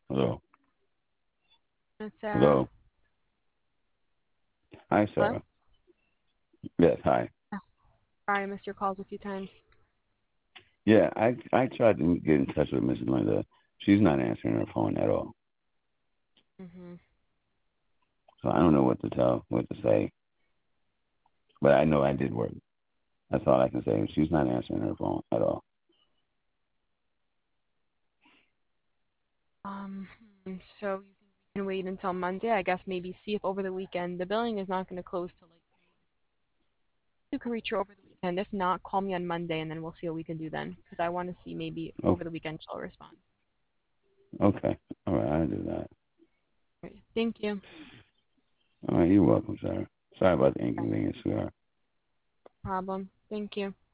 Hello. Miss Sarah. Hello. Hi, Hello? Sarah. Yes, hi. Oh, sorry, I missed your calls a few times. Yeah, I tried to get in touch with Mrs. Linda. She's not answering her phone at all. Mhm. So I don't know what to say. But I know I did work. That's all I can say. She's not answering her phone at all. Um, so you can wait until Monday. I guess maybe see if over the weekend the billing is not going to close till like you can reach her over the weekend. If not, call me on Monday and then we'll see what we can do then. Because I want to see maybe Oh, over the weekend she'll respond. okay. All right, I'll do that. Great. Thank you. All right, you're welcome, Sarah. Sorry about the No inconvenience, sweetheart. problem. Thank you.